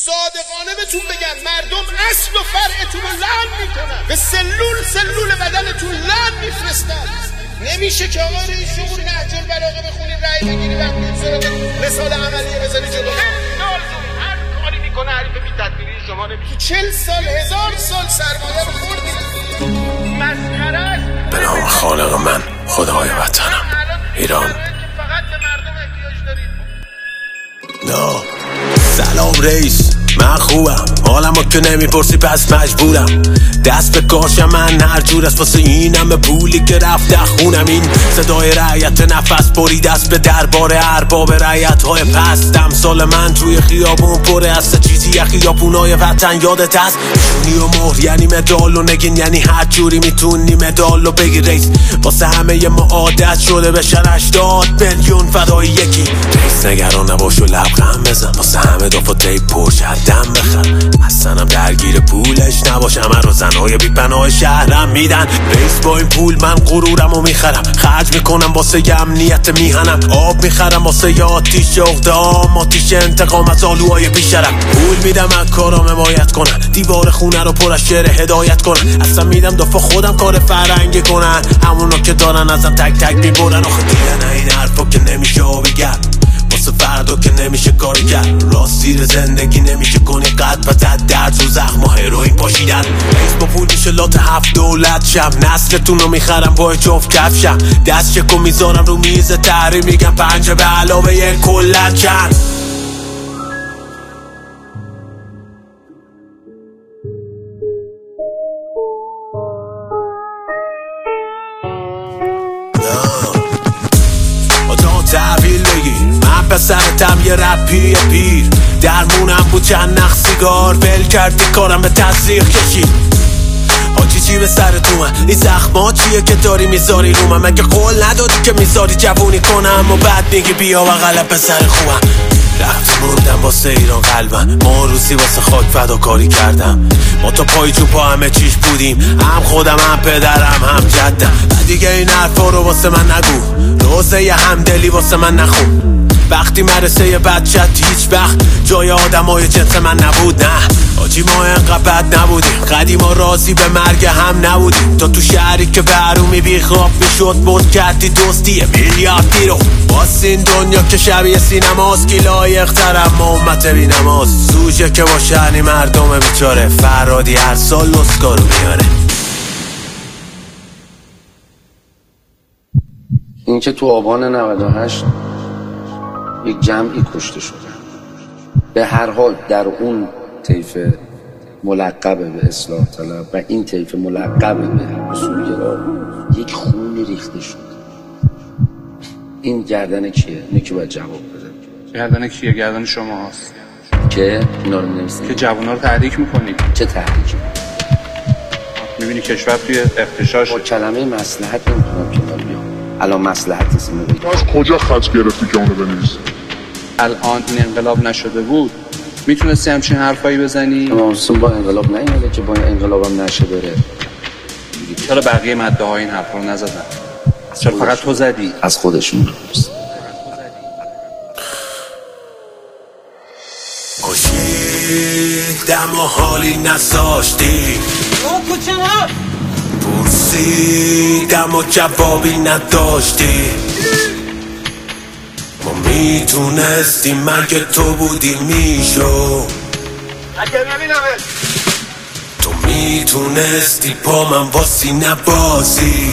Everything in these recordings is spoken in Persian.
صادقانه بهتون بگم مردم اصل و فرعتون رو لعن میکنن، به سلول بدنتون لعن میفرستن. نمیشه که آقا رئیس جمهور نهج البلاغه بخونی رأی بگیری وقتی صورت مثال عملیه بذاری جلو. هر کاری میکنه حریف بی تدبیری شما نمیشه. 40 سال 1000 سال سرمایه رو خوردید. مسخره است. به نام خالق من، خدای وطنم ایران. فقط به مردم احتیاج دارید. نه سلام رئیس، من خوبم، حالمو که نمیپرسی پس مجبورم. دست به کاشم من هر جور است، واسه اینم پولی که رفته خونم. این صدای رعیت نفس برید دست به دربار ارباب رعیت های پست. امثال من توی خیابون پره است، چیزی یا خیابونای وطن یادت هست. نشونی و مهر یعنی مدال و نگین، یعنی هر جوری میتونی مدال و بگی رئیس. واسه همه ما عادت شده بشن 80 میلیون فدای یکی. رئیس نگران نباش و لبخند بزن، واسه همه دفعه پرشدم بخر. اصلا درگیر پولش نباش، همه رو زنهای بی پناه شهرم میدن. رئیس با این پول من غرورمو میخرم، خرج میکنم واسه امنیت میهنم. آب میخرم واسه آتیش اقدام، آتیش انتقام از آلوهای بیشرم. پول میدم از کارام حمایت کنن، دیوار خونه رو پر از شعر هدایت کنن. اصلا میدم دفعه خودم کار فرنگی کنن، همونا که دارن ازم تک تک میبرن. آخه دیدن این حرفا که نمیشه بگم، واسه فردا که نمیشه کاری کرد. راستی زندگی نمیشه کنی قد و زد درد و زخم و هروئین پاشیدن. رئیس با پول میشه لات 7 دولت شم، نسلتون رو میخرم با جفت کفشم. دست چکو میذارم رو میز تحریم، میگم 5 به علاوه 1 کلن چند. تحویل بگیر من پسرتم، یه رپی پیر درمونم بود چند نخ سیگار. ول کردی کارم به تزریق کشید. حاجی چی به سرت اومد؟ این زخمات چیه که داری میذاری رو من؟ مگه قول ندادی که میذاری جوونی کنم و بعد میگی بیا بغل پسر خوبم؟ رفت موندم واسه ایران قلبم، ما روسی واسه خاک فداکاری کردم. ما تا پای جو پا همه چیش بودیم، هم خودم هم پدرم هم جدم. دیگه این حرفا رو واسه من نگو، روزه ی همدلی واسه من نخون. وقتی مرسه بچت هیچ وقت جای آدمای جنس من نبود. نه آجی ما انقدر بد نبودیم، قدیما راضی به مرگ هم نبودیم. تا تو شهری که برومی بی خواب میشد برد کردی دوستی میلیاردی رو. باز این دنیا که شبیه سینماست، کی لایق ترم ما امت بی نماز. سوژه که با شعنی مردم بیچاره، فرادی هر سال اسکارو میاره. این که تو آبان 98 یک جمعی کشته شدن، به هر حال در اون طیف ملقب به اصلاح طلب و این طیف ملقب به اصولگرا یک خونی ریخته شد. این گردن کیه؟ نکی باید جواب بده. گردن کیه؟ گردن شما هست که اینا رو می‌نویسید، که جوونا رو تحریک میکنید. چه تحریکی؟ میبینی کشور توی اختشاش. با کلمه مصلحت نمیتونم کنار بیام. الان مصلحت اسمه بگید. از کجا خط گرفتی که اونو بنویسی؟ الان این انقلاب نشده بود میتونستی همچین حرفایی بزنی؟ مامسون با انقلاب نیومده که با این انقلابم نشه بره. چرا بقیه مده های این حرفا رو نزدن؟ چرا فقط تو زدی؟ از خودشون بپرس. خوشیدم و حالی نساشتی، پرسیدم و جوابی نداشتی. ما میتونستیم مرگ تو بودی میشو، تو میتونستی پا من واسی نبازی.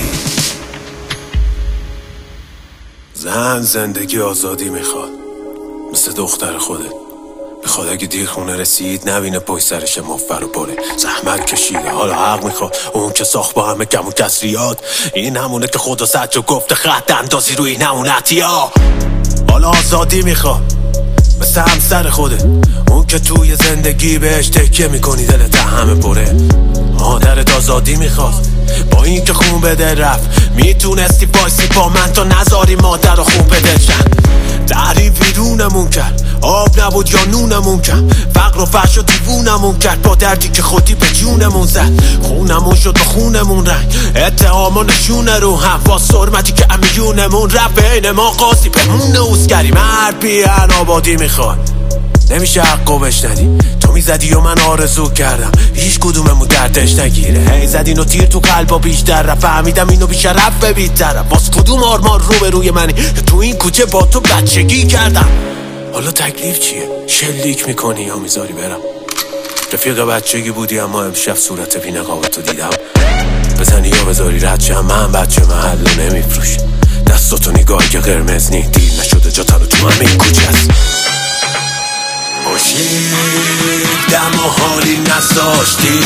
زن زندگی آزادی میخواد، مثل دختر خودت میخواد اگه دیر خونه رسید نبینه پای سرش مفر و بره. زحمت کشیده حالا حق میخواد، اون که ساخت با همه کم و کسریات. این همونه که خدا سجا گفته خط اندازی روی این همونتی ها. حالا آزادی میخواد مثل همسر خوده، اون که توی زندگی بهش تکیه میکنی دلت همه پره. مادرت آزادی میخواست با این که خون به دل رفت، میتونستی بایستی با من تا نذاری مادر رو خوب به دل شن. تحریم ویرونمون کرد، آب نبود یا نونمون کرد، فقر و فحش و دیوونمون کرد، با دردی که خودی به جونمون زد. خونمون شد با خونمون رنگ، اتهام و نشونه رو هم، با سرمتی که امیونمون رفت. بین ما قاضی بمونه اوزگری، مرد بیان آبادی میخواد، نمیشه حقو بشنری. تو میزدی و من آرزو کردم هیچ کدوممون دردش نگیره. هی زدین و تیر تو قلبا بیشتر رفت، فهمیدم اینو بیشرف به بی‌طرف. باز کدوم آرمان رو به روی منی که تو این کوچه با تو بچگی کردم. حالا تکلیف چیه؟ شلیک میکنی یا میذاری برم؟ رفیق بچگی بودی اما امشب صورت بی نقابتو دیدم. بزنی یا بذاری رد شم، من بچه محلو نمیفروش. دستاتو نگاهی که قرمز نی دیر نشده جا تنو تو همین کوچه است. پرسیدم و حالی نذاشتی،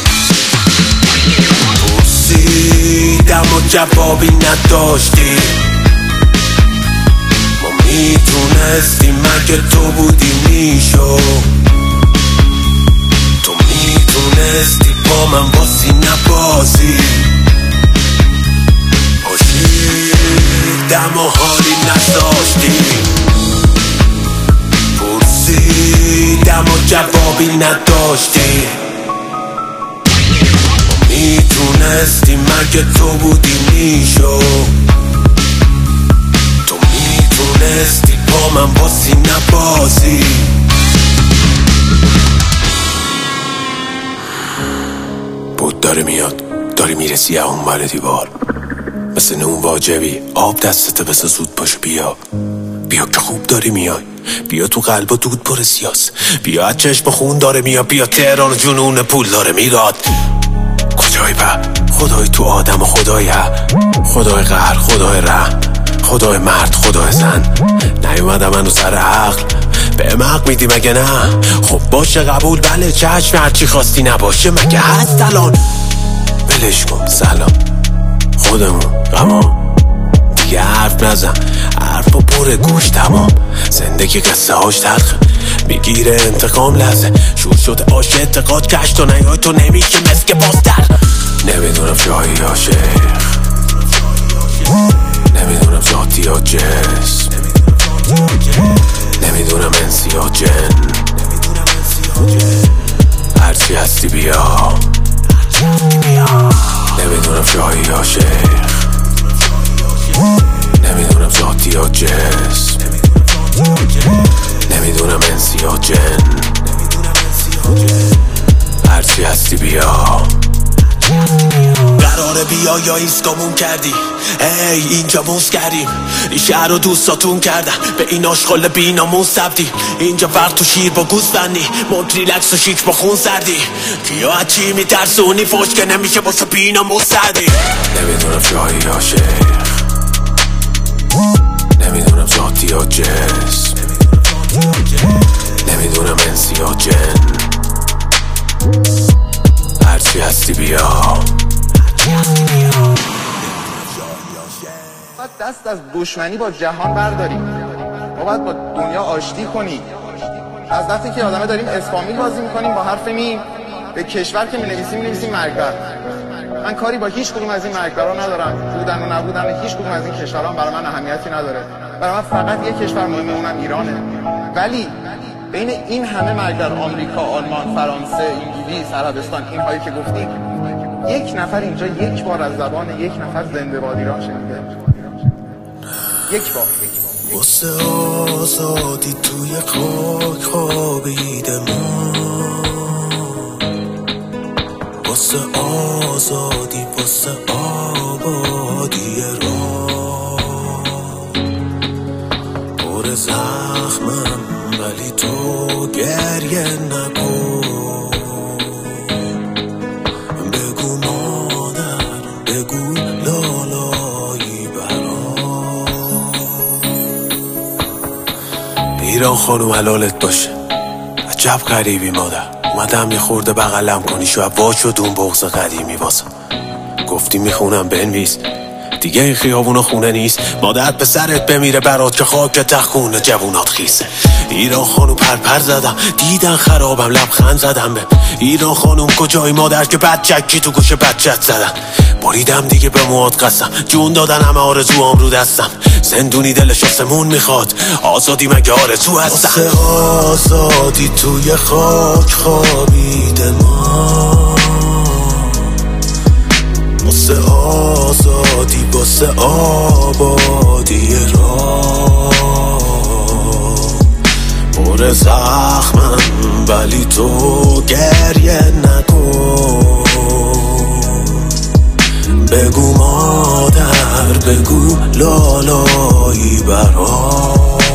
پرسیدم و جوابی نداشتی. ما میتونستیم مگه تو بودی میشو، تو میتونستی با من باسی نبازی. پرسیدم و حالی نذاشتی، پرسیدم و جوابی نداشتی. میتونستی مگه تو بودی میشو، تو میتونستی با من باسی نبازی. بود داره میاد، داری میرسی اون بر دیوار، مثل نون واجبی آب دستته بسه زود باشه. بیا بیا که خوب داری میای، بیا تو قلب و دود پر سیاس، بیا از چشم خون داره میاد، بیا تهران و جنون پول داره میراد. کجای به خدای تو آدم و خدای خدای قهر، خدای رحم، خدای مرد، خدای زن. نیومدم منو سر عقل به مق میدی مگه نه؟ خب باشه قبول، بله چشم، هرچی خواستی نباشه مگه هست الان؟ ولش کن سلام خودمون غمان دیگه حرف نزن، حرف و پر گوش تمام. زندگی قصه هاش تلخه، میگیره انتقام لحظه، شور شده آش اعتقاد کشت و نیای تو نمیشه مثل که باستر. نمیدونم شاهی یا شیخ، نمیدونم ذاتی یا جسم، نمیدونم انسی یا جن. هرچی هستی بیا، نمیدونم شاهی یا شیخ، نمیدونم ذاتی یا جسم، نمیدونم انسی یا جن. هرچی هستی بیا. قراره بیا یا ایسکامون کردی؟ ای اینجا موز کردیم، این شهر رو دوستاتون کردن به این آشغال بی ناموس سبدی. اینجا فرق تو شیر با گوز بندی، مد ریلکس و شیک با خون سردی. کیا از چی میترسونی فوش که نمیشه باسه بی ناموس سردی. نمیدونم شاهی یا شیخ، نمیدونم ذاتی یا جسم، نمیدونم انسی یا جن. هرچی هستی بیا. باید دست از دشمنی با جهان برداریم، ما باید با دنیا آشتی کنیم. از وقتی که آدمه داریم اسفامیل بازی میکنیم با حرف میم، به کشور که می‌نویسیم مرگبر. من کاری با هیچ کدوم از این مرگبرها ندارم، بودن و نبودن هیچ کدوم از این کشورها برای من اهمیتی نداره. برای من فقط یک کشور مهمه، اونم ایرانه. ولی بین این همه مرگبر، آمریکا، آلمان، فرانسه، انگلیس، عربستان، این هایی که گفتیم، یک نفر اینجا یک بار از زبان یک نفر زنده باد ایران شنیده. یک بار. واسه آزادی توی خاک خوابیده ما، واسه آزادی، واسه آبادی راه. پر زخمم ولی تو گریه نکن. بگو مادر، بگو لالایی برام. ایران خانوم حلالت باشه، عجب غریبی مادر. اومدم یه خورده بغلم کنی، شاید وا شد اون بغض قدیمی واسم. گفتی میخونم بنویس، دیگه این خیابونا خونه نیست. مادرت به سرت بمیره برات که خاک تخونه جوونات خیسه. ایران خانوم پرپر زدم، دیدن خرابم لبخند زدم به ایران خانوم. کجای مادر که بچکی تو گوش بچت زدن. بریدم دیگه به مواد قسم، جون دادن همه آرزوام رو دستم. زندونی دلش آسمون میخواد، آزادی مگه آرزو هستم؟ واسه آزادی توی خاک خوابیده ما، واسه آزادی، واسه آبادی راه. پر زخمم ولی تو گریه نکن. بگو مادر، بگو لالایی برام.